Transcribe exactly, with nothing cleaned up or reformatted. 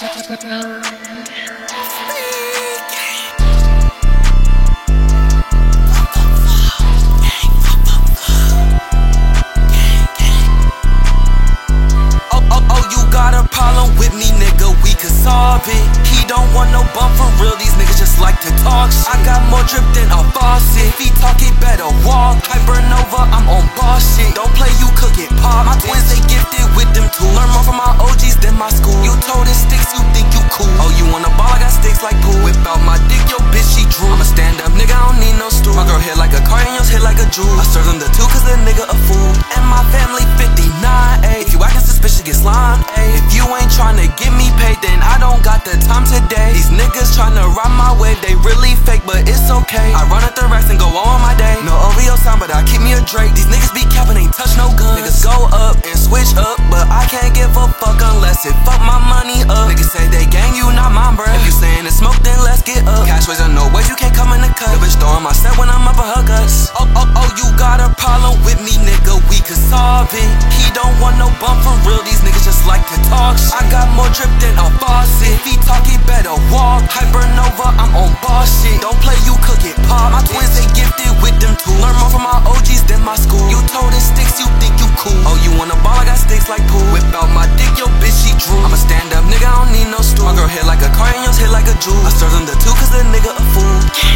He don't want no bump for real, these niggas just like to talk shit. I got more drip than a faucet. If he talk, he better walk. Hypernova, I'm on boss shit. Don't play, you cook it pop. My twins, they gifted with them too. Learn more from my O Gs than my school. You told it sticks, you think you cool. Oh, you wanna ball, I got sticks like pool. Whip out my dick, yo bitch, she drew. I'm a stand up nigga, I don't need no stool. My girl hit like a car and yours hit like a jewel. I serve them the two cause the nigga a fool. And my family fifty-nine, ayy. If you acting suspicious, get slimed, ayy. If you ain't tryna get me paid, then I don't got the time today. These niggas tryna ride my wave, they really fake, but it's okay. I run at the racks and go on my day. No O V O sign, but I keep me a Drake. These niggas be capping, ain't touch no guns. Niggas go up and switch up, but I can't give a fuck unless it fuck my money up. Niggas say they gang, you not mine, bruh. If you saying it's smoke, then let's get up. Cash ways, I know ways, you can't come in the cut. The bitch throwing my set when I'm up in her guts. Oh, oh, oh, you got a problem with me, nigga, we could solve it. He don't want no bump for real, these niggas just like to talk shit. I got more drip than a faucet. If he talk, he better walk. Hypernova, I'm on boss shit. Don't play, you cook it pop. My twins, they gifted with them too. Learn more from my O Gs than my school. You told it sticks, you think you cool. Oh, you wanna ball, I got sticks like pool. Whip out my dick, yo bitch, she drew. I'm a stand up nigga, I don't need no stool. My girl hit like a car and yours hit like a jewel. I serve them the two cause the nigga a fool.